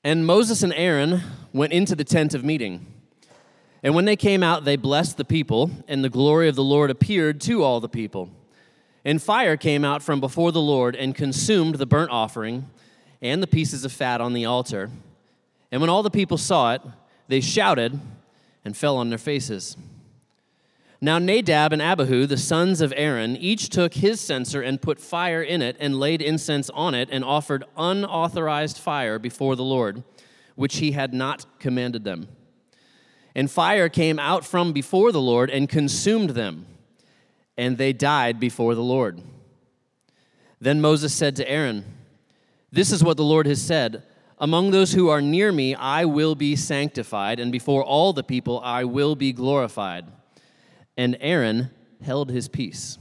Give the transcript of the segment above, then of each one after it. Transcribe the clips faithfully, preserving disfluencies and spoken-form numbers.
And Moses and Aaron went into the tent of meeting. And when they came out, they blessed the people, and the glory of the Lord appeared to all the people. And fire came out from before the Lord and consumed the burnt offering and the pieces of fat on the altar. And when all the people saw it, they shouted and fell on their faces. Now Nadab and Abihu, the sons of Aaron, each took his censer and put fire in it and laid incense on it and offered unauthorized fire before the Lord, which he had not commanded them. And fire came out from before the Lord and consumed them, and they died before the Lord. Then Moses said to Aaron, "This is what the Lord has said, among those who are near me I will be sanctified, and before all the people I will be glorified." And Aaron held his peace.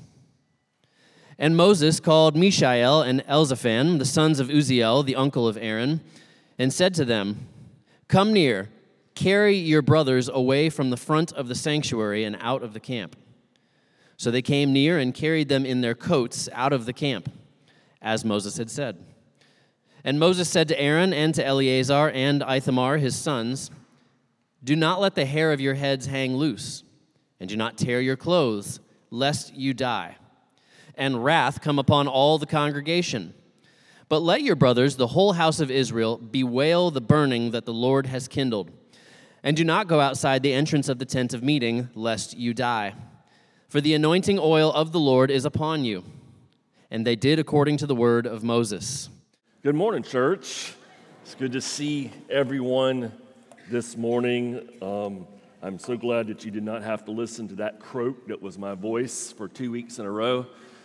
And Moses called Mishael and Elzaphan, the sons of Uzziel, the uncle of Aaron, and said to them, "Come near, carry your brothers away from the front of the sanctuary and out of the camp." So they came near and carried them in their coats out of the camp, as Moses had said. And Moses said to Aaron and to Eleazar and Ithamar, his sons, "Do not let the hair of your heads hang loose, and do not tear your clothes, lest you die, and wrath come upon all the congregation. But let your brothers, the whole house of Israel, bewail the burning that the Lord has kindled. And do not go outside the entrance of the tent of meeting, lest you die. For the anointing oil of the Lord is upon you." And they did according to the word of Moses. Good morning, church. It's good to see everyone this morning. Um, I'm so glad that you did not have to listen to that croak that was my voice for two weeks in a row.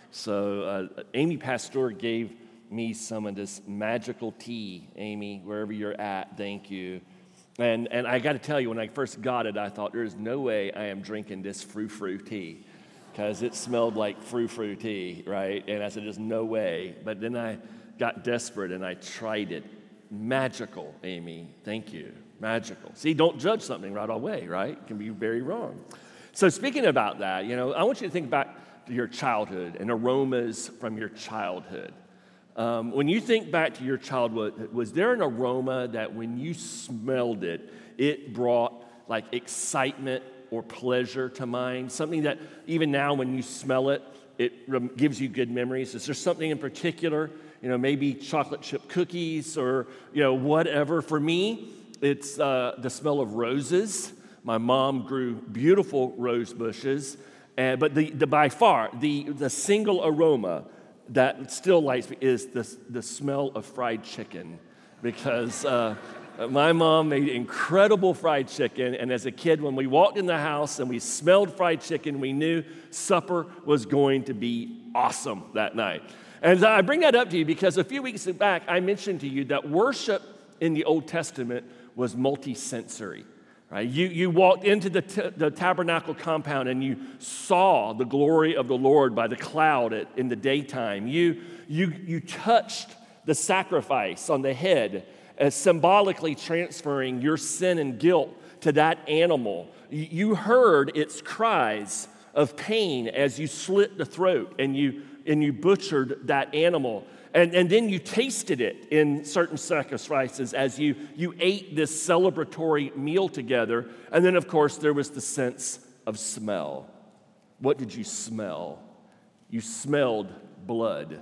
So uh, Amy Pastor gave me some of this magical tea. Amy, wherever you're at, thank you. And and I got to tell you, when I first got it, I thought, there is no way I am drinking this frou-frou tea, because it smelled like frou-frou tea, right? And I said, there's no way. But then I got desperate and I tried it. Magical, Amy. Thank you. Magical. See, don't judge something right away, right? It can be very wrong. So speaking about that, you know, I want you to think back to your childhood and aromas from your childhood. Um, when you think back to your childhood, was there an aroma that when you smelled it, it brought like excitement or pleasure to mind? Something that even now when you smell it, it rem- gives you good memories? Is there something in particular, you know, maybe chocolate chip cookies or, you know, whatever? For me, it's uh, the smell of roses. My mom grew beautiful rose bushes, and, but the, the by far, the, the single aroma that still lights me is the, the smell of fried chicken, because uh, my mom made incredible fried chicken, and as a kid, when we walked in the house and we smelled fried chicken, we knew supper was going to be awesome that night. And I bring that up to you because a few weeks back, I mentioned to you that worship in the Old Testament was multi-sensory. Right? You, you walked into the, t- the tabernacle compound and you saw the glory of the Lord by the cloud at, in the daytime. You, you, you touched the sacrifice on the head, as symbolically transferring your sin and guilt to that animal. You, you heard its cries of pain as you slit the throat and you, and you butchered that animal. And, and then you tasted it in certain sacrifices as you, you ate this celebratory meal together. And then, of course, there was the sense of smell. What did you smell? You smelled blood.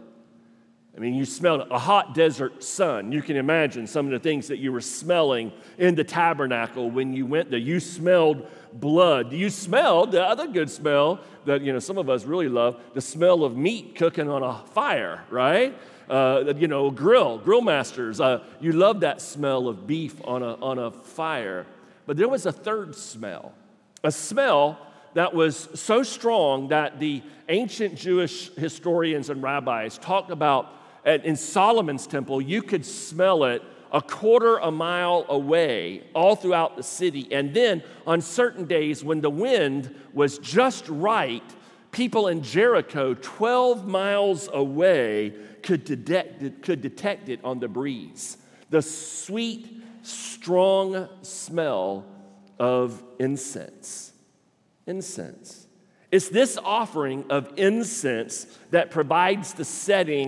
I mean, you smelled a hot desert sun. You can imagine some of the things that you were smelling in the tabernacle when you went there. You smelled blood. You smelled the other good smell that, you know, some of us really love, the smell of meat cooking on a fire, right? Uh, you know, grill, grill masters. Uh, you love that smell of beef on a, on a fire. But there was a third smell, a smell that was so strong that the ancient Jewish historians and rabbis talked about at, in Solomon's temple, you could smell it a quarter a mile away all throughout the city. And then on certain days when the wind was just right, people in Jericho, twelve miles away, could detect it, could detect it on the breeze. The sweet, strong smell of incense. Incense. It's this offering of incense that provides the setting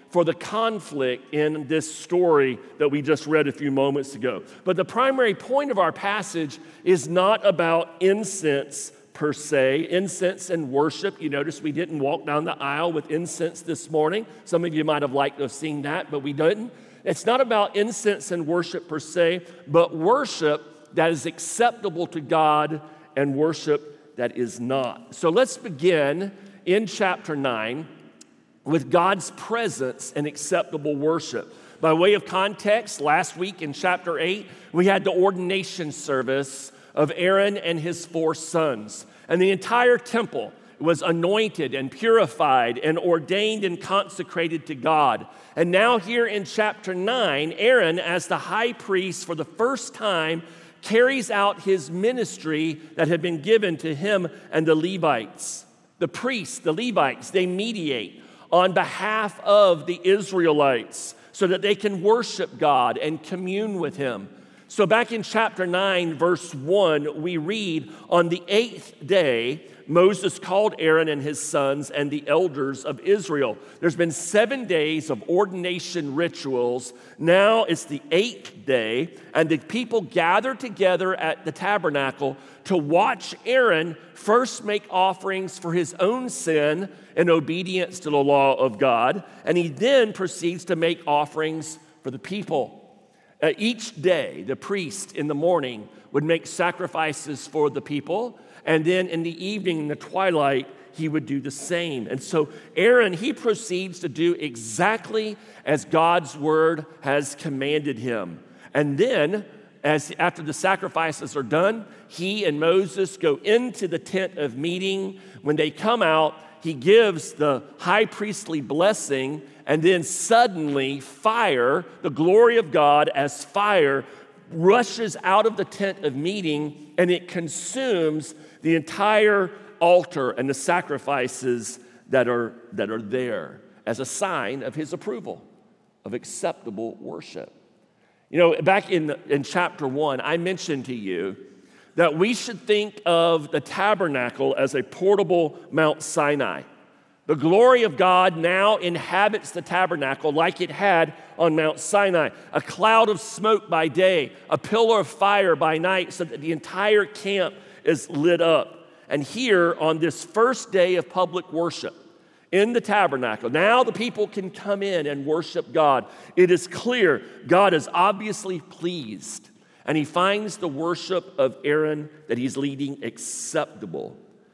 for the conflict in this story that we just read a few moments ago. But the primary point of our passage is not about incense per se, incense and worship. You notice we didn't walk down the aisle with incense this morning. Some of you might have liked to have seen that, but we didn't. It's not about incense and worship per se, but worship that is acceptable to God and worship that is not. So let's begin in chapter nine with God's presence and acceptable worship. By way of context, last week in chapter eight, we had the ordination service of Aaron and his four sons. And the entire temple was anointed and purified and ordained and consecrated to God. And now here in chapter nine, Aaron, as the high priest for the first time, carries out his ministry that had been given to him and the Levites. The priests, the Levites, they mediate on behalf of the Israelites so that they can worship God and commune with him. So back in chapter nine, verse one, we read, on the eighth day, Moses called Aaron and his sons and the elders of Israel. There's been seven days of ordination rituals. Now it's the eighth day, and the people gather together at the tabernacle to watch Aaron first make offerings for his own sin in obedience to the law of God, and he then proceeds to make offerings for the people. Uh, each day, the priest in the morning would make sacrifices for the people, and then in the evening, in the twilight, he would do the same. And so Aaron, he proceeds to do exactly as God's word has commanded him. And then, as after the sacrifices are done, he and Moses go into the tent of meeting. When they come out, he gives the high priestly blessing, and then suddenly fire, the glory of God as fire, rushes out of the tent of meeting, and it consumes the entire altar and the sacrifices that are, that are there as a sign of his approval, of acceptable worship. You know, back in, in chapter one, I mentioned to you that we should think of the tabernacle as a portable Mount Sinai. The glory of God now inhabits the tabernacle like it had on Mount Sinai. A cloud of smoke by day, a pillar of fire by night, so that the entire camp is lit up. And here on this first day of public worship in the tabernacle, now the people can come in and worship God. It is clear God is obviously pleased, and he finds the worship of Aaron that he's leading acceptable.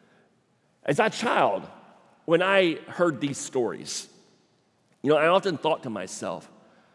As a child, when I heard these stories, you know, I often thought to myself,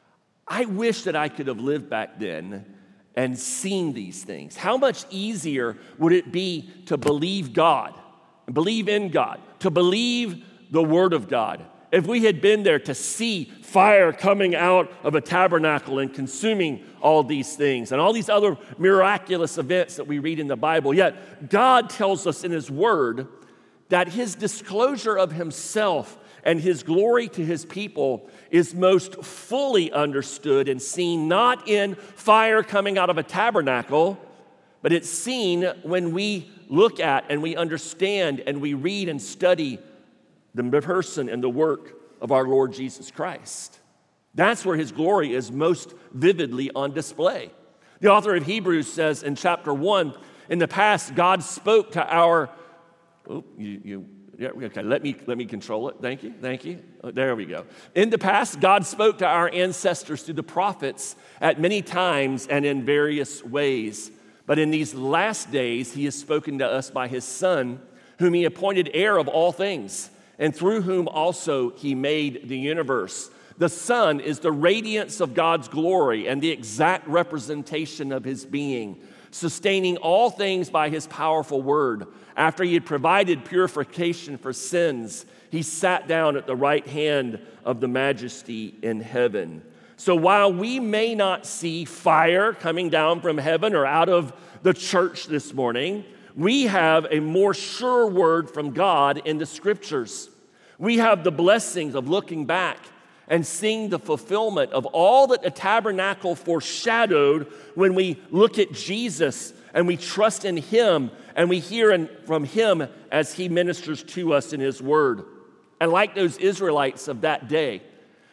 I wish that I could have lived back then and seen these things. How much easier would it be to believe God, believe in God, to believe the Word of God, if we had been there to see fire coming out of a tabernacle and consuming all these things and all these other miraculous events that we read in the Bible. Yet God tells us in his Word that his disclosure of himself and his glory to his people is most fully understood and seen not in fire coming out of a tabernacle, but it's seen when we look at and we understand and we read and study the person and the work of our Lord Jesus Christ. That's where his glory is most vividly on display. The author of Hebrews says in chapter one, in the past, God spoke to our Oh, you, you, yeah, okay, let me, let me control it. Thank you, thank you. Oh, there we go. In the past, God spoke to our ancestors through the prophets at many times and in various ways. But in these last days, he has spoken to us by his Son, whom he appointed heir of all things, and through whom also he made the universe. The Son is the radiance of God's glory and the exact representation of his being, sustaining all things by his powerful word. After he had provided purification for sins, he sat down at the right hand of the majesty in heaven. So while we may not see fire coming down from heaven or out of the church this morning, we have a more sure word from God in the scriptures. We have the blessings of looking back and seeing the fulfillment of all that the tabernacle foreshadowed when we look at Jesus and we trust in him and we hear in, from him as he ministers to us in his word. And like those Israelites of that day,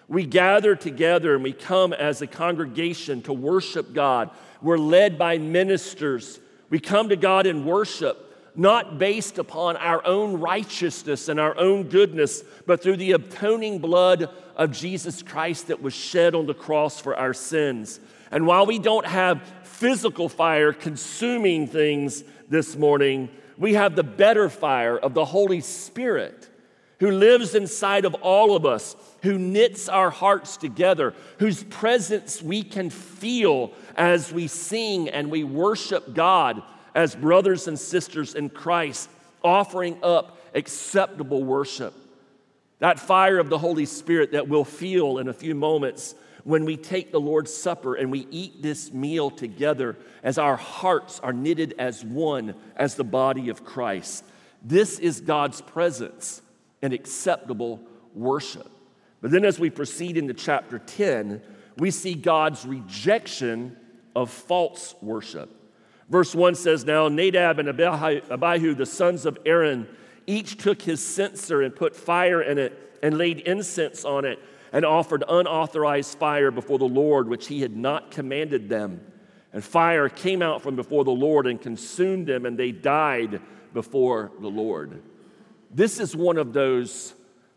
We gather together and we come as a congregation to worship God. We're led by ministers. We come to God in worship, not based upon our own righteousness and our own goodness, but through the atoning blood of Jesus Christ that was shed on the cross for our sins. And while we don't have physical fire consuming things this morning, we have the better fire of the Holy Spirit who lives inside of all of us, who knits our hearts together, whose presence we can feel as we sing and we worship God as brothers and sisters in Christ, offering up acceptable worship. That fire of the Holy Spirit that we'll feel in a few moments when we take the Lord's Supper and we eat this meal together as our hearts are knitted as one, as the body of Christ. This is God's presence and acceptable worship. But then as we proceed into chapter ten, we see God's rejection of false worship. Verse one says, "Now Nadab and Abihu, the sons of Aaron, each took his censer and put fire in it and laid incense on it and offered unauthorized fire before the Lord, which he had not commanded them. And fire came out from before the Lord and consumed them, and they died before the Lord." This is one of those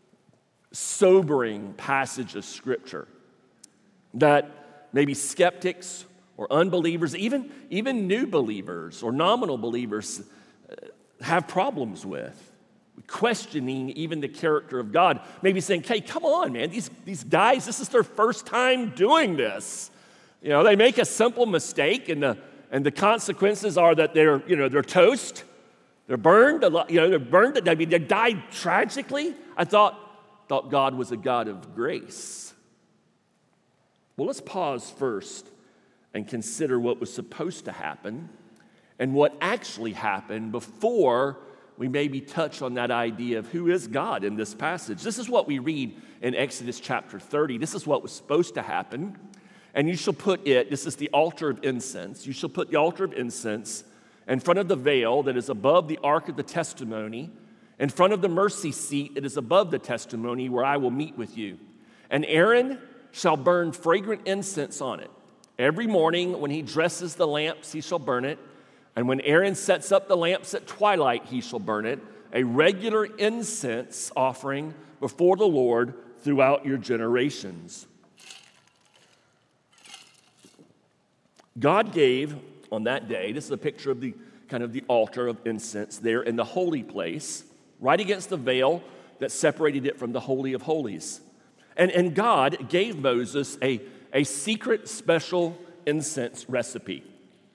sobering passages of Scripture that maybe skeptics or unbelievers, even, even new believers or nominal believers have problems with, questioning even the character of God. Maybe saying, hey, come on, man, these, these guys, this is their first time doing this. You know, they make a simple mistake, and the, and the consequences are that they're, you know, they're toast. They're burned, you know, they're burned, I mean, they died tragically. I thought, thought God was a God of grace. Well, let's pause first and consider what was supposed to happen and what actually happened before we maybe touch on that idea of who is God in this passage. This is what we read in Exodus chapter thirty. This is what was supposed to happen. And you shall put it, this is the altar of incense, you shall put the altar of incense in front of the veil that is above the ark of the testimony, in front of the mercy seat that is above the testimony where I will meet with you. And Aaron shall burn fragrant incense on it. Every morning when he dresses the lamps, he shall burn it. And when Aaron sets up the lamps at twilight, he shall burn it. A regular incense offering before the Lord throughout your generations. God gave on that day, this is a picture of the kind of the altar of incense there in the holy place, right against the veil that separated it from the Holy of Holies. And, and God gave Moses a, a secret special incense recipe.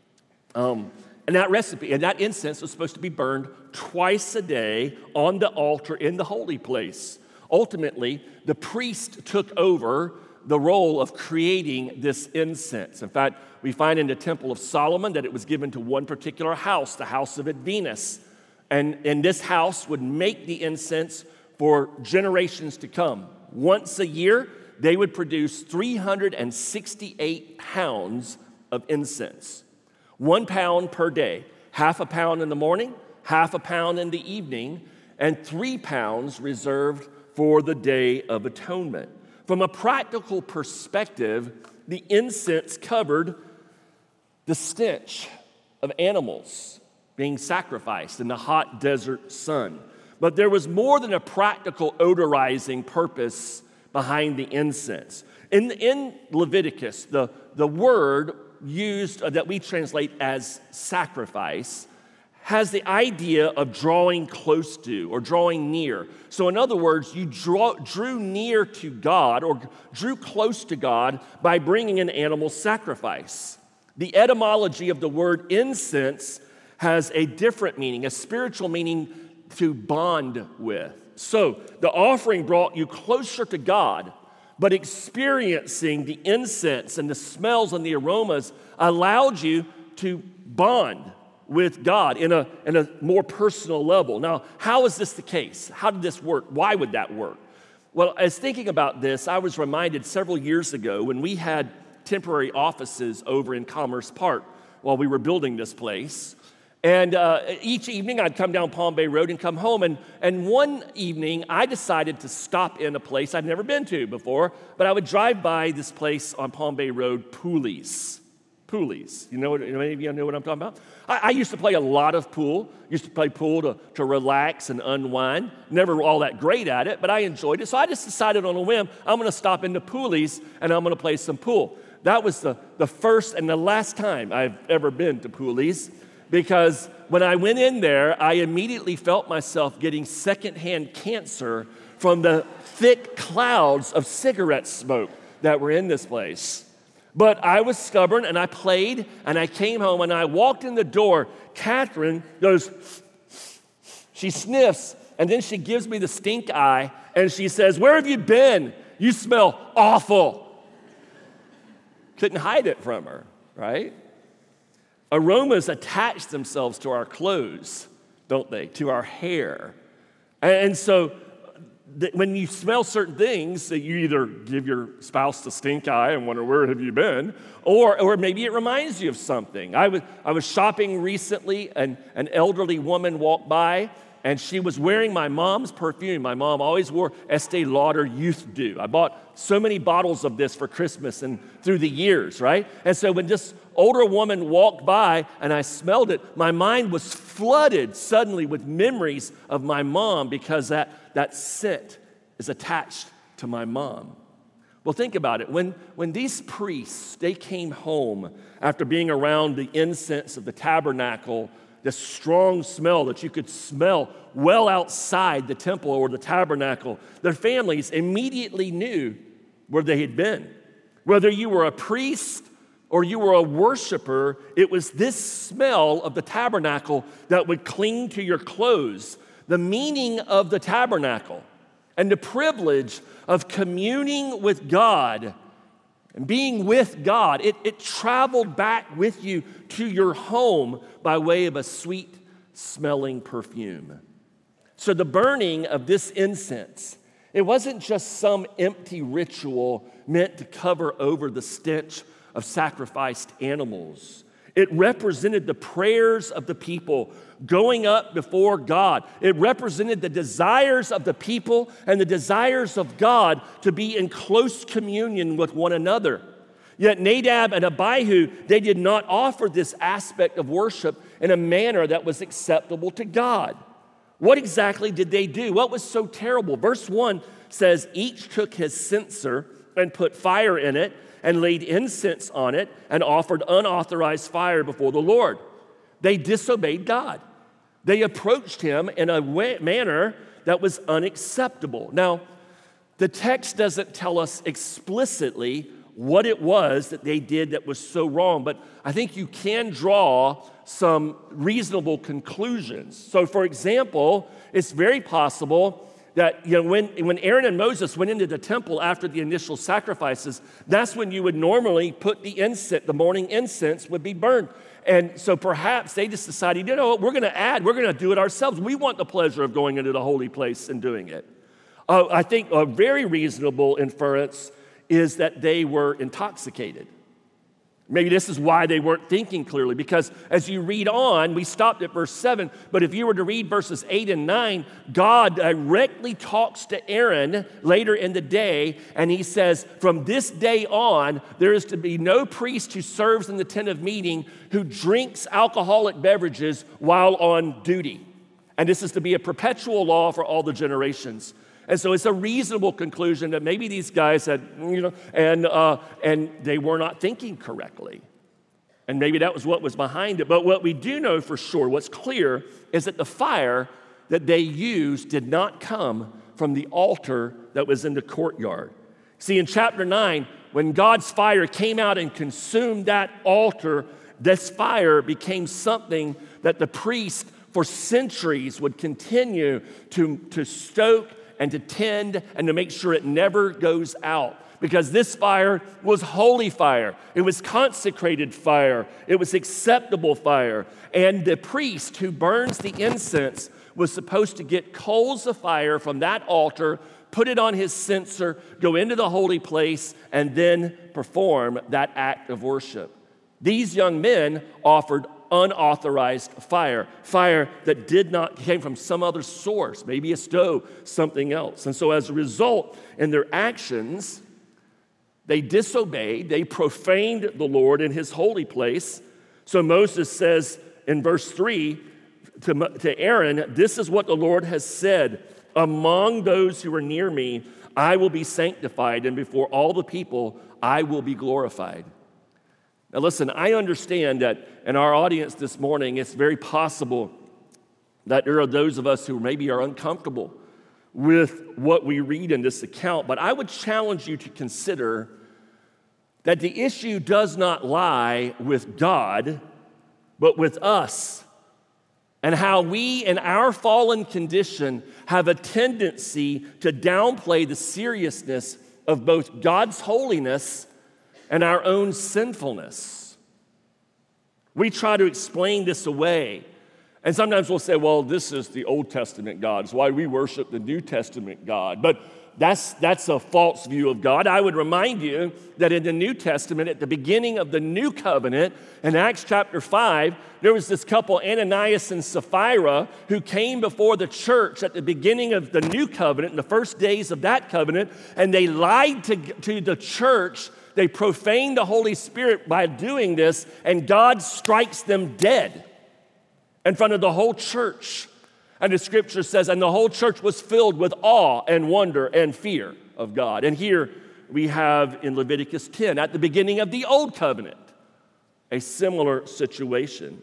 Um, and that recipe, and that incense was supposed to be burned twice a day on the altar in the holy place. Ultimately, the priest took over the role of creating this incense. In fact, we find in the Temple of Solomon that it was given to one particular house, the house of Venus. And, and this house would make the incense for generations to come. Once a year, they would produce three hundred sixty-eight pounds of incense. One pound per day, half a pound in the morning, half a pound in the evening, and three pounds reserved for the Day of Atonement. From a practical perspective, the incense covered the stench of animals being sacrificed in the hot desert sun. But there was more than a practical odorizing purpose behind the incense. In, in Leviticus, the, the word used uh, that we translate as sacrifice has the idea of drawing close to or drawing near. So in other words, you draw, drew near to God or drew close to God by bringing an animal sacrifice. The etymology of the word incense has a different meaning, a spiritual meaning to bond with. So the offering brought you closer to God, but experiencing the incense and the smells and the aromas allowed you to bond with God in a, in a more personal level. Now, how is this the case? How did this work? Why would that work? Well, as thinking about this, I was reminded several years ago when we had temporary offices over in Commerce Park while we were building this place. And uh, each evening I'd come down Palm Bay Road and come home. And, and one evening I decided to stop in a place I'd never been to before, but I would drive by this place on Palm Bay Road, Pooley's. Pooley's. You know what, any of you know what I'm talking about? I, I used to play a lot of pool. Used to play pool to, to relax and unwind. Never all that great at it, but I enjoyed it. So I just decided on a whim, I'm going to stop into Pooley's and I'm going to play some pool. That was the, the first and the last time I've ever been to Pooley's, because when I went in there, I immediately felt myself getting secondhand cancer from the thick clouds of cigarette smoke that were in this place. But I was stubborn, and I played, and I came home, and I walked in the door. Catherine goes, she sniffs, and then she gives me the stink eye, and she says, "Where have you been? You smell awful." Couldn't hide it from her, right? Aromas attach themselves to our clothes, don't they? To our hair. And so th- when you smell certain things, that you either give your spouse the stink eye and wonder, where have you been? Or, or maybe it reminds you of something. I was, I was shopping recently, and an elderly woman walked by, and she was wearing my mom's perfume. My mom always wore Estee Lauder Youth Dew. I bought so many bottles of this for Christmas and through the years, right? And so when this older woman walked by and I smelled it, my mind was flooded suddenly with memories of my mom, because that, that scent is attached to my mom. Well, think about it. When, when these priests, they came home after being around the incense of the tabernacle, the strong smell that you could smell well outside the temple or the tabernacle, their families immediately knew where they had been. Whether you were a priest or you were a worshiper, it was this smell of the tabernacle that would cling to your clothes. The meaning of the tabernacle and the privilege of communing with God and being with God, it, it traveled back with you to your home by way of a sweet-smelling perfume. So the burning of this incense, it wasn't just some empty ritual meant to cover over the stench of sacrificed animals. It represented the prayers of the people going up before God. It represented the desires of the people and the desires of God to be in close communion with one another. Yet Nadab and Abihu, they did not offer this aspect of worship in a manner that was acceptable to God. What exactly did they do? What was so terrible? Verse one says, each took his censer and put fire in it and laid incense on it and offered unauthorized fire before the Lord. They disobeyed God. They approached him in a way, manner that was unacceptable. Now, the text doesn't tell us explicitly what it was that they did that was so wrong, but I think you can draw some reasonable conclusions. So, for example, it's very possible that, you know, when, when Aaron and Moses went into the temple after the initial sacrifices, that's when you would normally put the incense, the morning incense would be burned. And so perhaps they just decided, you know what, we're going to add, we're going to do it ourselves. We want the pleasure of going into the holy place and doing it. Uh, I think a very reasonable inference is that they were intoxicated. Maybe this is why they weren't thinking clearly, because as you read on, we stopped at verse seven, but if you were to read verses eight and nine, God directly talks to Aaron later in the day, and he says, from this day on, there is to be no priest who serves in the tent of meeting who drinks alcoholic beverages while on duty. And this is to be a perpetual law for all the generations. And so it's a reasonable conclusion that maybe these guys had, you know, and uh, and they were not thinking correctly. And maybe that was what was behind it. But what we do know for sure, what's clear, is that the fire that they used did not come from the altar that was in the courtyard. See, in chapter nine, when God's fire came out and consumed that altar, this fire became something that the priest for centuries would continue to, to stoke and to tend and to make sure it never goes out. Because this fire was holy fire. It was consecrated fire. It was acceptable fire. And the priest who burns the incense was supposed to get coals of fire from that altar, put it on his censer, go into the holy place, and then perform that act of worship. These young men offered unauthorized fire, fire that did not came from some other source, maybe a stove, something else. And so as a result, in their actions, they disobeyed, they profaned the Lord in his holy place. So Moses says in verse three to, to Aaron, "This is what the Lord has said, among those who are near me, I will be sanctified, and before all the people, I will be glorified." Now listen, I understand that in our audience this morning, it's very possible that there are those of us who maybe are uncomfortable with what we read in this account, but I would challenge you to consider that the issue does not lie with God, but with us, and how we in our fallen condition have a tendency to downplay the seriousness of both God's holiness and our own sinfulness. We try to explain this away. And sometimes we'll say, well, this is the Old Testament God. It's why we worship the New Testament God. But that's, that's a false view of God. I would remind you that in the New Testament, at the beginning of the New Covenant, in Acts chapter five, there was this couple, Ananias and Sapphira, who came before the church at the beginning of the New Covenant, in the first days of that covenant, and they lied to, to the church. They profaned the Holy Spirit by doing this, and God strikes them dead in front of the whole church. And the scripture says, and the whole church was filled with awe and wonder and fear of God. And here we have in Leviticus ten, at the beginning of the Old Covenant, a similar situation.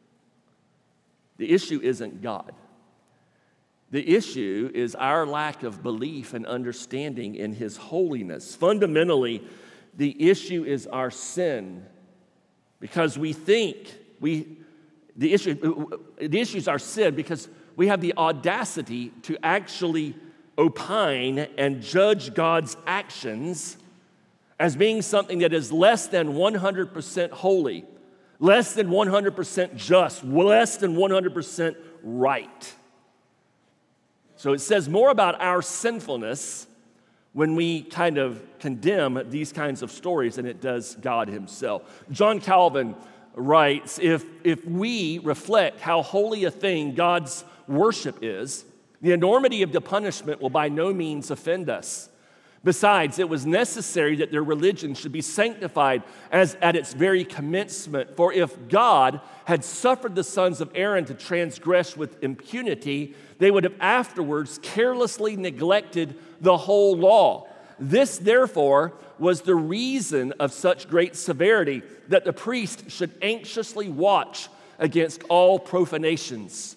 The issue isn't God. The issue is our lack of belief and understanding in his holiness. Fundamentally, the issue is our sin, because we think we the issue the issue is our sin because we have the audacity to actually opine and judge God's actions as being something that is less than one hundred percent holy, less than one hundred percent just, less than one hundred percent right. So it says more about our sinfulness when we kind of condemn these kinds of stories than it does God himself. John Calvin writes, if, if we reflect how holy a thing God's worship is, the enormity of the punishment will by no means offend us. Besides, it was necessary that their religion should be sanctified as at its very commencement. For if God had suffered the sons of Aaron to transgress with impunity, they would have afterwards carelessly neglected the whole law. This, therefore, was the reason of such great severity, that the priest should anxiously watch against all profanations.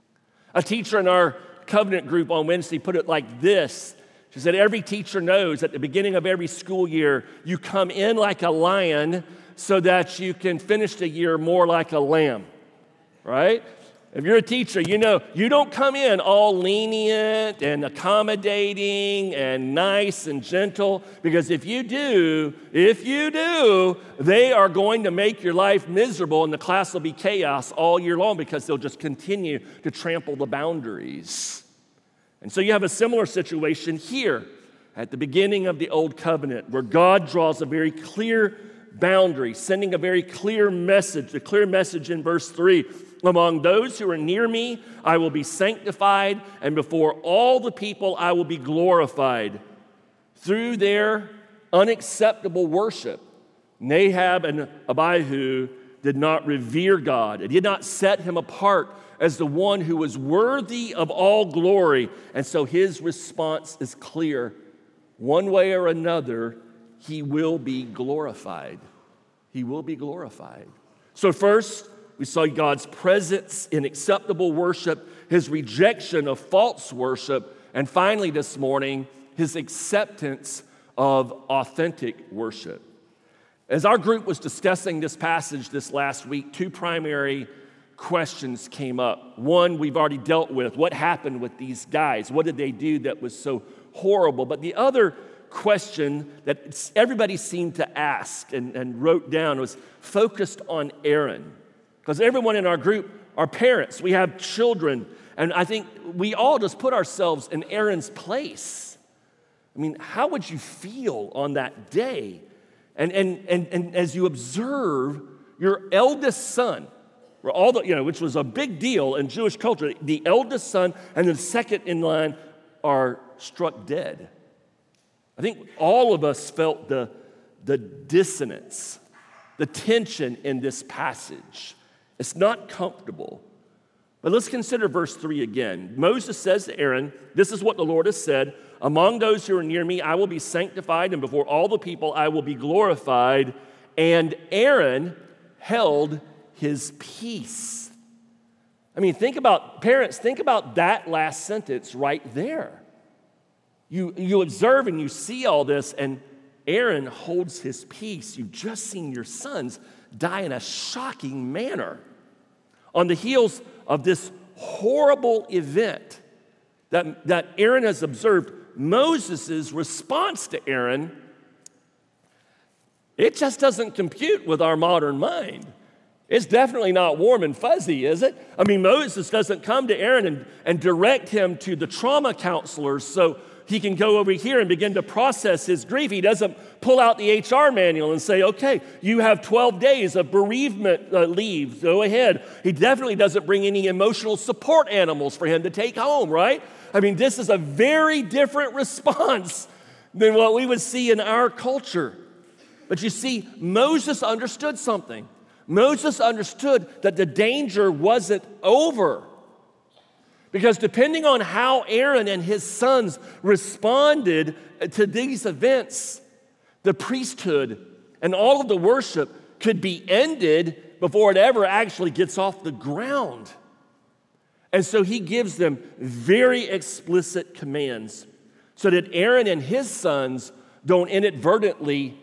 A teacher in our covenant group on Wednesday put it like this. She said, every teacher knows at the beginning of every school year, you come in like a lion so that you can finish the year more like a lamb, right? If you're a teacher, you know you don't come in all lenient and accommodating and nice and gentle, because if you do, if you do, they are going to make your life miserable and the class will be chaos all year long because they'll just continue to trample the boundaries. And so you have a similar situation here at the beginning of the Old Covenant, where God draws a very clear boundary, sending a very clear message, the clear message in verse three. Among those who are near me, I will be sanctified, and before all the people I will be glorified. Through their unacceptable worship, Nadab and Abihu did not revere God. It did not set him apart as the one who was worthy of all glory. And so his response is clear. One way or another, he will be glorified. He will be glorified. So first, we saw God's presence in acceptable worship, his rejection of false worship, and finally this morning, his acceptance of authentic worship. As our group was discussing this passage this last week, two primary questions came up. One we've already dealt with. What happened with these guys? What did they do that was so horrible? But the other question that everybody seemed to ask and, and wrote down was focused on Aaron. Because everyone in our group are parents. We have children. And I think we all just put ourselves in Aaron's place. I mean, how would you feel on that day? And, and, and, and as you observe your eldest son where all the, you know, which was a big deal in Jewish culture. The eldest son and the second in line are struck dead. I think all of us felt the, the dissonance, the tension in this passage. It's not comfortable. But let's consider verse three again. Moses says to Aaron, this is what the Lord has said, among those who are near me, I will be sanctified, and before all the people, I will be glorified. And Aaron held his peace. I mean, think about, parents, think about that last sentence right there. You, you observe and you see all this, and Aaron holds his peace. You've just seen your sons die in a shocking manner. On the heels of this horrible event that, that Aaron has observed, Moses' response to Aaron, it just doesn't compute with our modern mind. It's definitely not warm and fuzzy, is it? I mean, Moses doesn't come to Aaron and, and direct him to the trauma counselors so he can go over here and begin to process his grief. He doesn't pull out the H R manual and say, okay, you have twelve days of bereavement uh, leave, go ahead. He definitely doesn't bring any emotional support animals for him to take home, right? I mean, this is a very different response than what we would see in our culture. But you see, Moses understood something. Moses understood that the danger wasn't over. Because depending on how Aaron and his sons responded to these events, the priesthood and all of the worship could be ended before it ever actually gets off the ground. And so he gives them very explicit commands so that Aaron and his sons don't inadvertently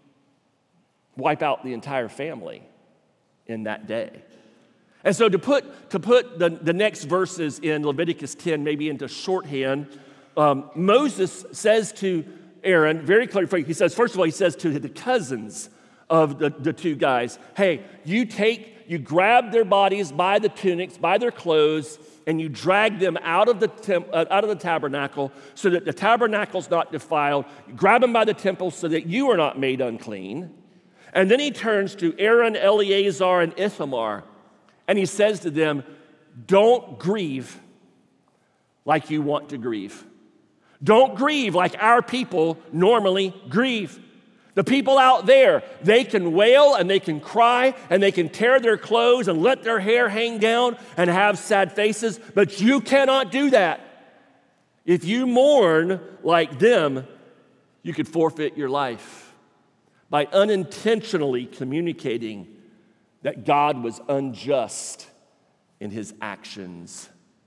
wipe out the entire family in that day. And so to put, to put the, the next verses in Leviticus ten maybe into shorthand, um, Moses says to Aaron, very clearly, he says, first of all, he says to the cousins of the, the two guys, hey, you take, you grab their bodies by the tunics, by their clothes, and you drag them out of the temp, uh, out of the tabernacle so that the tabernacle's not defiled. You grab them by the temple so that you are not made unclean. And then he turns to Aaron, Eleazar, and Ithamar, and he says to them, don't grieve like you want to grieve. Don't grieve like our people normally grieve. The people out there, they can wail and they can cry and they can tear their clothes and let their hair hang down and have sad faces, but you cannot do that. If you mourn like them, you could forfeit your life by unintentionally communicating that God was unjust in his actions,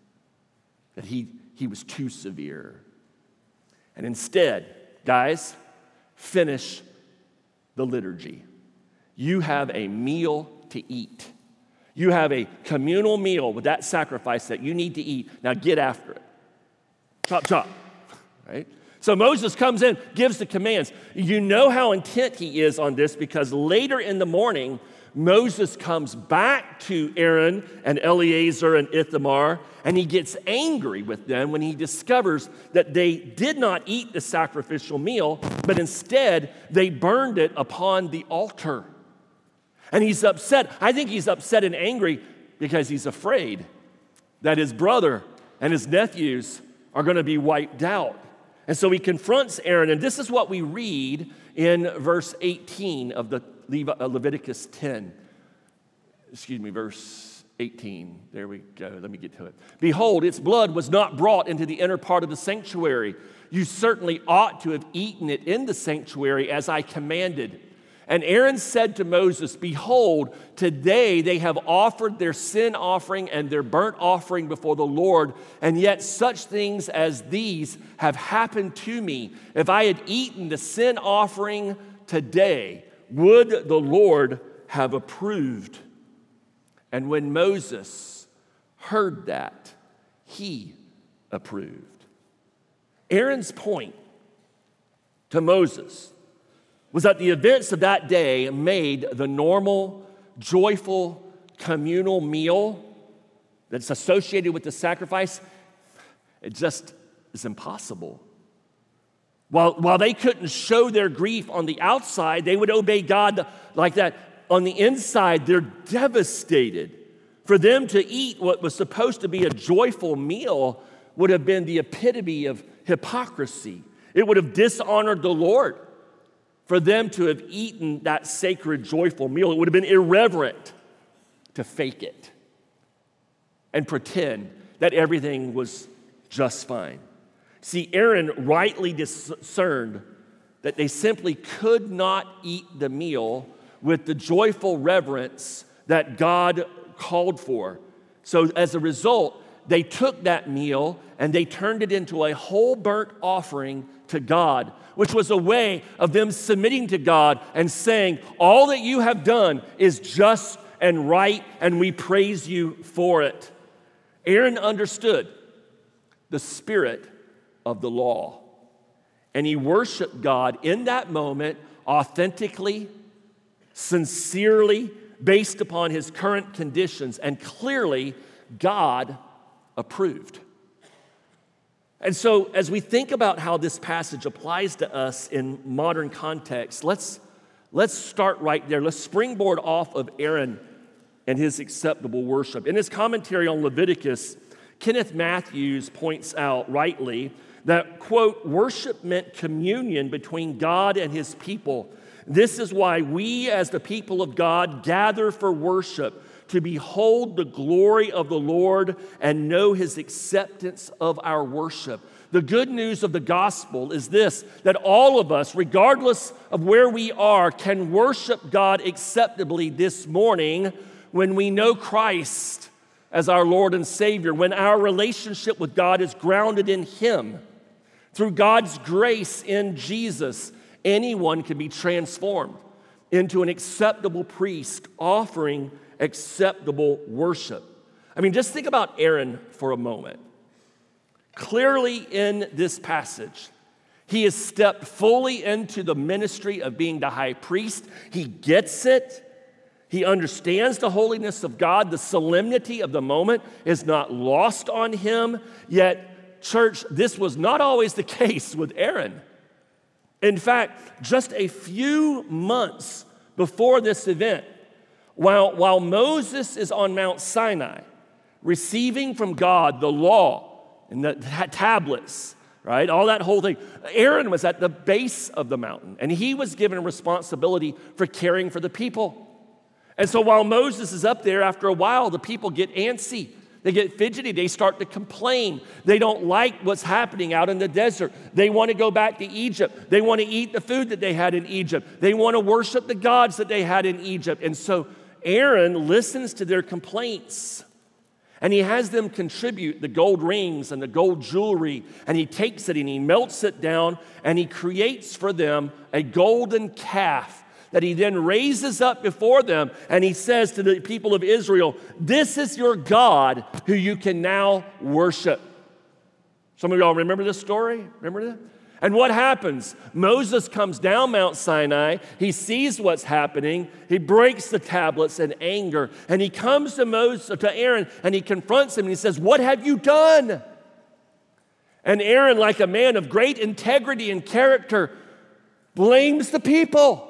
that he, he was too severe. And instead, guys, finish the liturgy. You have a meal to eat. You have a communal meal with that sacrifice that you need to eat. Now get after it. Chop, chop, right? So Moses comes in, gives the commands. You know how intent he is on this because later in the morning, Moses comes back to Aaron and Eleazar and Ithamar, and he gets angry with them when he discovers that they did not eat the sacrificial meal, but instead they burned it upon the altar. And he's upset. I think he's upset and angry because he's afraid that his brother and his nephews are going to be wiped out. And so he confronts Aaron, and this is what we read in verse eighteen of the Leviticus ten. Excuse me, verse eighteen. There we go. Let me get to it. Behold, its blood was not brought into the inner part of the sanctuary. You certainly ought to have eaten it in the sanctuary as I commanded. And Aaron said to Moses, behold, today they have offered their sin offering and their burnt offering before the Lord, and yet such things as these have happened to me. If I had eaten the sin offering today, would the Lord have approved? And when Moses heard that, he approved. Aaron's point to Moses was that the events of that day made the normal, joyful, communal meal that's associated with the sacrifice, it just is impossible. While, while they couldn't show their grief on the outside, they would obey God like that. On the inside, they're devastated For them to eat what was supposed to be a joyful meal would have been the epitome of hypocrisy. It would have dishonored the Lord. For them to have eaten that sacred, joyful meal, it would have been irreverent to fake it and pretend that everything was just fine. See, Aaron rightly discerned that they simply could not eat the meal with the joyful reverence that God called for. So as a result, they took that meal and they turned it into a whole burnt offering to God, which was a way of them submitting to God and saying, all that you have done is just and right, and we praise you for it. Aaron understood the spirit of the law, and he worshiped God in that moment authentically, sincerely, based upon his current conditions, and clearly God approved. And so as we think about how this passage applies to us in modern context, let's, let's start right there. Let's springboard off of Aaron and his acceptable worship. In his commentary on Leviticus, Kenneth Matthews points out rightly that, quote, worship meant communion between God and his people. This is why we as the people of God gather for worship, to behold the glory of the Lord and know his acceptance of our worship. The good news of the gospel is this, that all of us, regardless of where we are, can worship God acceptably this morning when we know Christ as our Lord and Savior, when our relationship with God is grounded in him. Through God's grace in Jesus, anyone can be transformed into an acceptable priest offering acceptable worship. I mean, just think about Aaron for a moment. Clearly in this passage, he has stepped fully into the ministry of being the high priest. He gets it. He understands the holiness of God. The solemnity of the moment is not lost on him. Yet, church, this was not always the case with Aaron. In fact, just a few months before this event, While, while Moses is on Mount Sinai, receiving from God the law and the tablets, right, all that whole thing, Aaron was at the base of the mountain, and he was given a responsibility for caring for the people. And so while Moses is up there, after a while, the people get antsy. They get fidgety. They start to complain. They don't like what's happening out in the desert. They want to go back to Egypt. They want to eat the food that they had in Egypt. They want to worship the gods that they had in Egypt. And so Aaron listens to their complaints, and he has them contribute the gold rings and the gold jewelry, and he takes it and he melts it down, and he creates for them a golden calf that he then raises up before them, and he says to the people of Israel, this is your God who you can now worship. Some of y'all remember this story? Remember that? And what happens? Moses comes down Mount Sinai. He sees what's happening. He breaks the tablets in anger. And he comes to Moses, to Aaron, and he confronts him and he says, what have you done? And Aaron, like a man of great integrity and character, blames the people.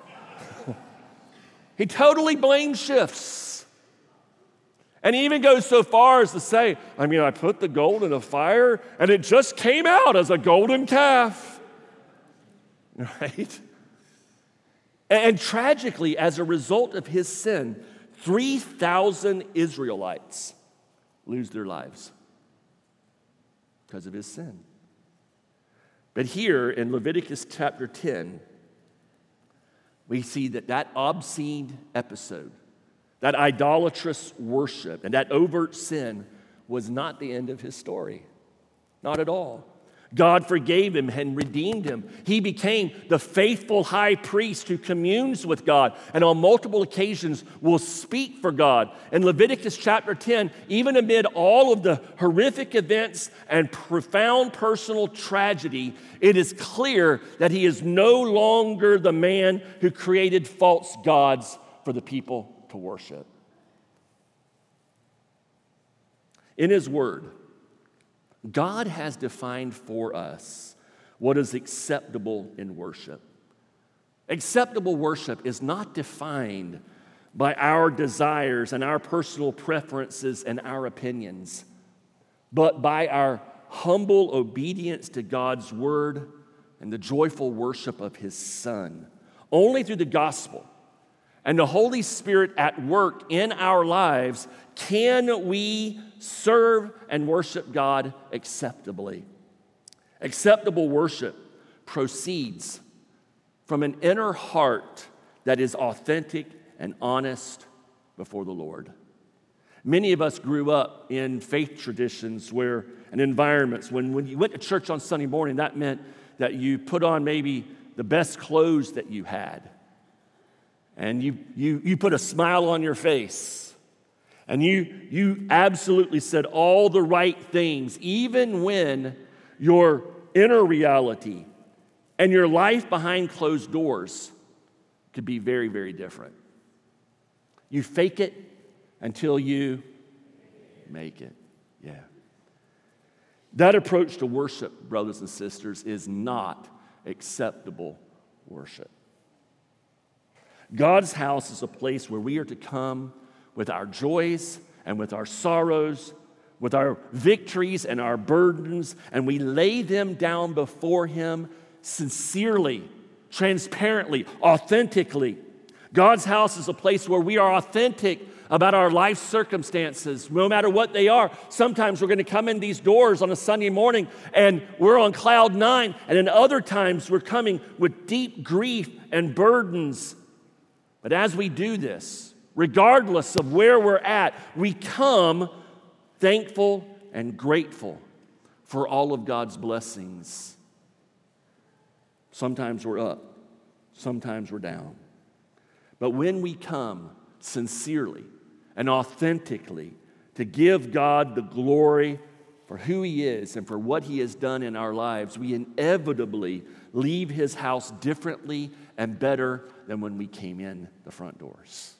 He totally blame shifts. And he even goes so far as to say, I mean, I put the gold in a fire and it just came out as a golden calf. Right? And, and tragically, as a result of his sin, three thousand Israelites lose their lives because of his sin. But here in Leviticus chapter ten, we see that that obscene episode, that idolatrous worship, and that overt sin was not the end of his story. Not at all. God forgave him and redeemed him. He became the faithful high priest who communes with God and on multiple occasions will speak for God. In Leviticus chapter ten, even amid all of the horrific events and profound personal tragedy, it is clear that he is no longer the man who created false gods for the people to worship. In his word, God has defined for us what is acceptable in worship. Acceptable worship is not defined by our desires and our personal preferences and our opinions, but by our humble obedience to God's word and the joyful worship of his Son. Only through the gospel and the Holy Spirit at work in our lives can we serve and worship God acceptably. Acceptable worship proceeds from an inner heart that is authentic and honest before the Lord. Many of us grew up in faith traditions where, and environments, when, when you went to church on Sunday morning, that meant that you put on maybe the best clothes that you had. And you, you, you put a smile on your face. And you, you absolutely said all the right things, even when your inner reality and your life behind closed doors could be very, very different. You fake it until you make it. Yeah. That approach to worship, brothers and sisters, is not acceptable worship. God's house is a place where we are to come with our joys and with our sorrows, with our victories and our burdens, and we lay them down before him sincerely, transparently, authentically. God's house is a place where we are authentic about our life circumstances, no matter what they are. Sometimes we're going to come in these doors on a Sunday morning and we're on cloud nine, and then other times we're coming with deep grief and burdens. But as we do this, regardless of where we're at, we come thankful and grateful for all of God's blessings. Sometimes we're up, sometimes we're down. But when we come sincerely and authentically to give God the glory for who he is and for what he has done in our lives, we inevitably leave his house differently and better than when we came in the front doors.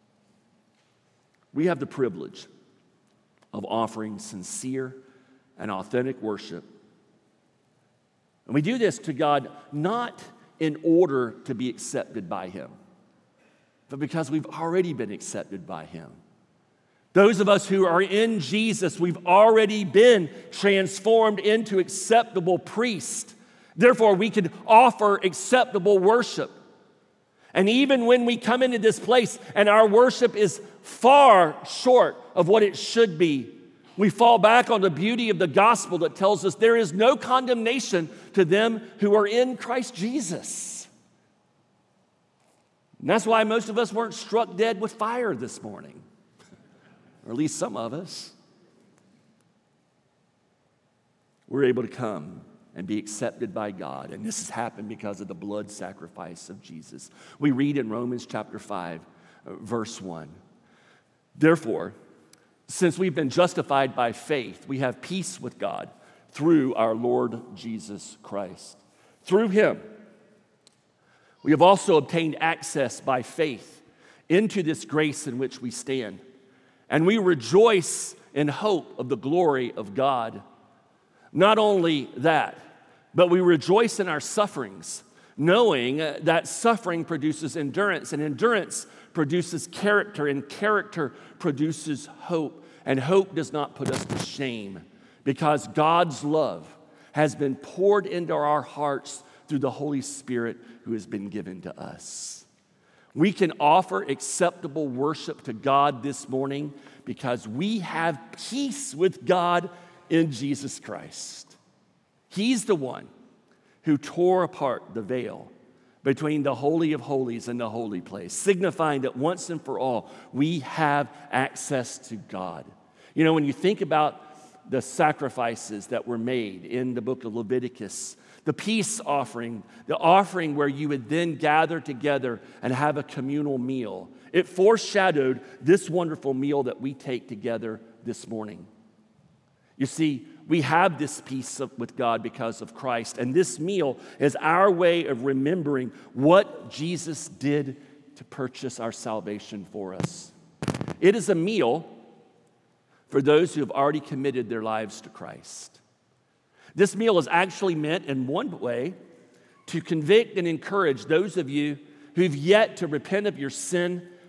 We have the privilege of offering sincere and authentic worship. And we do this to God not in order to be accepted by him, but because we've already been accepted by him. Those of us who are in Jesus, we've already been transformed into acceptable priests. Therefore, we can offer acceptable worship. And even when we come into this place and our worship is far short of what it should be, we fall back on the beauty of the gospel that tells us there is no condemnation to them who are in Christ Jesus. And that's why most of us weren't struck dead with fire this morning, or at least some of us. We're able to come and be accepted by God. And this has happened because of the blood sacrifice of Jesus. We read in Romans chapter five, verse one. Therefore, since we've been justified by faith, we have peace with God through our Lord Jesus Christ. Through him, we have also obtained access by faith into this grace in which we stand. And we rejoice in hope of the glory of God. Not only that, but we rejoice in our sufferings, knowing that suffering produces endurance, and endurance produces character, and character produces hope. And hope does not put us to shame, because God's love has been poured into our hearts through the Holy Spirit who has been given to us. We can offer acceptable worship to God this morning because we have peace with God in Jesus Christ. He's the one who tore apart the veil between the Holy of Holies and the holy place, signifying that once and for all, we have access to God. You know, when you think about the sacrifices that were made in the book of Leviticus, the peace offering, the offering where you would then gather together and have a communal meal, it foreshadowed this wonderful meal that we take together this morning. You see, we have this peace with God because of Christ, and this meal is our way of remembering what Jesus did to purchase our salvation for us. It is a meal for those who have already committed their lives to Christ. This meal is actually meant in one way to convict and encourage those of you who've yet to repent of your sin,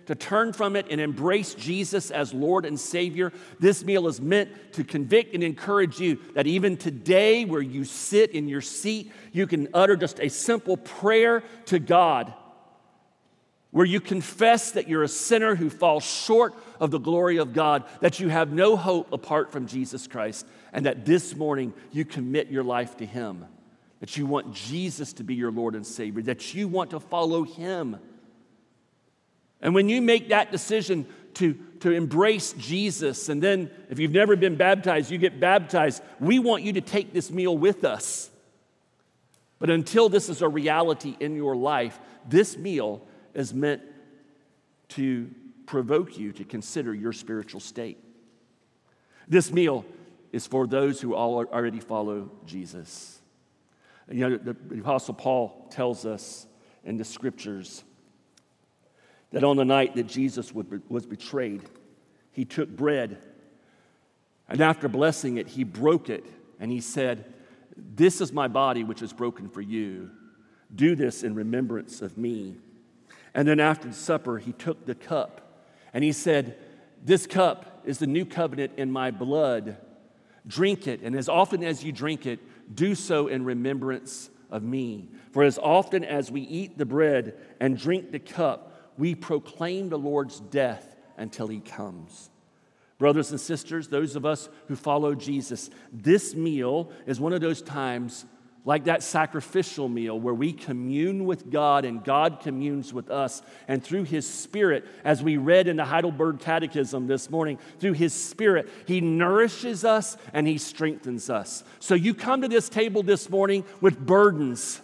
to turn from it and embrace Jesus as Lord and Savior. This meal is meant to convict and encourage you that even today, where you sit in your seat, you can utter just a simple prayer to God, where you confess that you're a sinner who falls short of the glory of God, that you have no hope apart from Jesus Christ, and that this morning you commit your life to Him, that you want Jesus to be your Lord and Savior, that you want to follow Him. And when you make that decision to, to embrace Jesus, and then if you've never been baptized, you get baptized, we want you to take this meal with us. But until this is a reality in your life, this meal is meant to provoke you to consider your spiritual state. This meal is for those who all already follow Jesus. You know, the, the Apostle Paul tells us in the Scriptures that on the night that Jesus was betrayed, he took bread, and after blessing it, he broke it, and he said, "This is my body which is broken for you. Do this in remembrance of me." And then after the supper, he took the cup, and he said, "This cup is the new covenant in my blood. Drink it, and as often as you drink it, do so in remembrance of me. For as often as we eat the bread and drink the cup, we proclaim the Lord's death until He comes." Brothers and sisters, those of us who follow Jesus, this meal is one of those times, like that sacrificial meal, where we commune with God and God communes with us. And through His Spirit, as we read in the Heidelberg Catechism this morning, through His Spirit, He nourishes us and He strengthens us. So you come to this table this morning with burdens.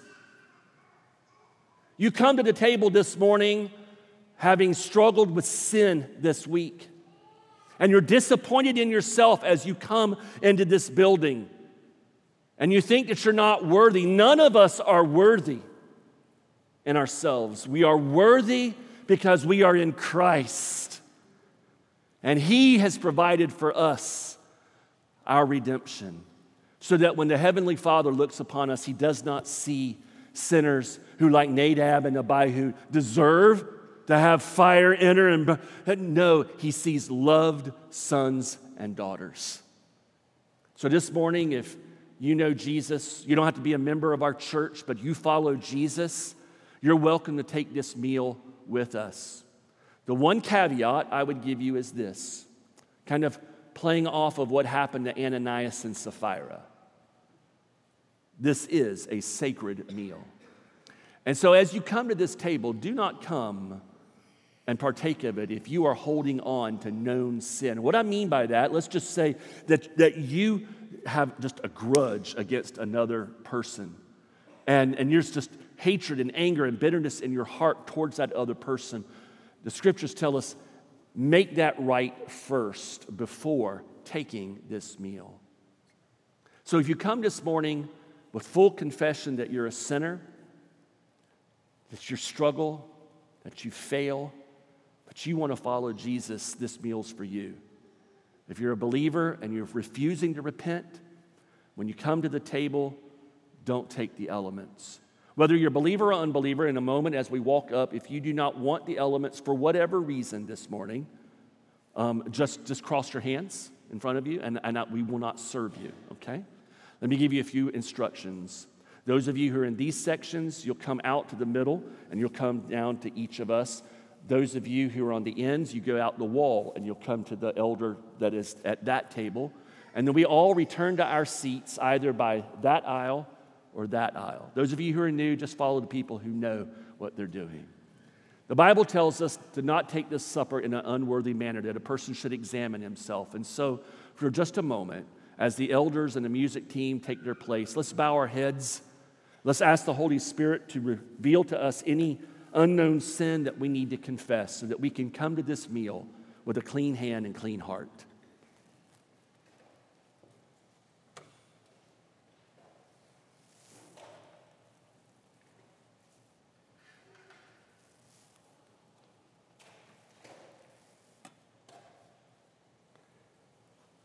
You come to the table this morning having struggled with sin this week. And you're disappointed in yourself as you come into this building. And you think that you're not worthy. None of us are worthy in ourselves. We are worthy because we are in Christ. And He has provided for us our redemption, so that when the Heavenly Father looks upon us, He does not see sinners who, like Nadab and Abihu, deserve to have fire enter. And no, He sees loved sons and daughters. So this morning, if you know Jesus, you don't have to be a member of our church, but you follow Jesus, you're welcome to take this meal with us. The one caveat I would give you is this, kind of playing off of what happened to Ananias and Sapphira. This is a sacred meal. And so as you come to this table, do not come and partake of it if you are holding on to known sin. What I mean by that, let's just say that, that you have just a grudge against another person. And, and there's just hatred and anger and bitterness in your heart towards that other person. The Scriptures tell us, make that right first before taking this meal. So if you come this morning with full confession that you're a sinner, that you struggle, that you fail, but you want to follow Jesus, this meal's for you. If you're a believer and you're refusing to repent, when you come to the table, don't take the elements. Whether you're a believer or unbeliever, in a moment as we walk up, if you do not want the elements for whatever reason this morning, um, just, just cross your hands in front of you, and, and we will not serve you, okay? Let me give you a few instructions. Those of you who are in these sections, you'll come out to the middle, and you'll come down to each of us. Those of you who are on the ends, you go out the wall, and you'll come to the elder that is at that table. And then we all return to our seats, either by that aisle or that aisle. Those of you who are new, just follow the people who know what they're doing. The Bible tells us to not take this supper in an unworthy manner, that a person should examine himself. And so, for just a moment, as the elders and the music team take their place, let's bow our heads. Let's ask the Holy Spirit to reveal to us any unknown sin that we need to confess, so that we can come to this meal with a clean hand and clean heart.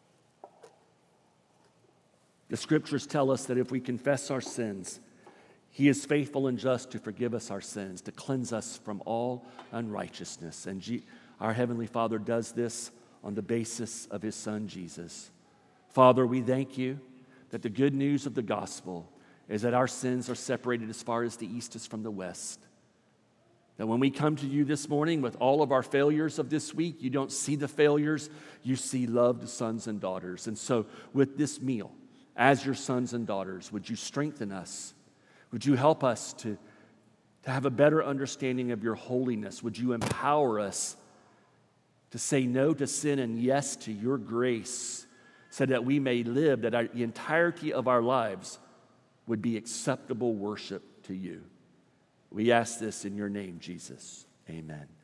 The Scriptures tell us that if we confess our sins, He is faithful and just to forgive us our sins, to cleanse us from all unrighteousness. And G- our Heavenly Father does this on the basis of His Son, Jesus. Father, we thank You that the good news of the gospel is that our sins are separated as far as the east is from the west. That when we come to You this morning with all of our failures of this week, You don't see the failures, You see loved sons and daughters. And so with this meal, as Your sons and daughters, would You strengthen us? Would You help us to, to have a better understanding of Your holiness? Would You empower us to say no to sin and yes to Your grace, so that we may live, that our, the entirety of our lives would be acceptable worship to You. We ask this in Your name, Jesus. Amen.